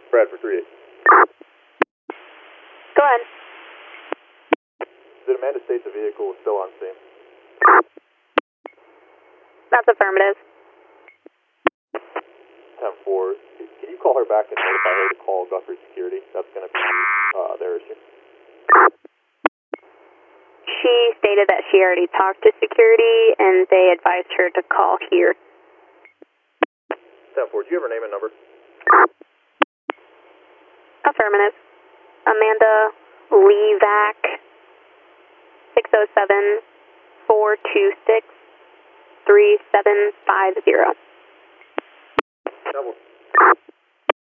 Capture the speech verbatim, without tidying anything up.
Bradford three eight. Go ahead. Did Amanda state the vehicle was still on scene? That's affirmative. ten four. Can you call her back and notify her to call Guthrie Security? That's going to be uh, their issue. She stated that she already talked to security and they advised her to call here. ten four, do you have her name and number? Affirmative. Amanda Levac, six oh seven, four two six, three seven five zero. ten four.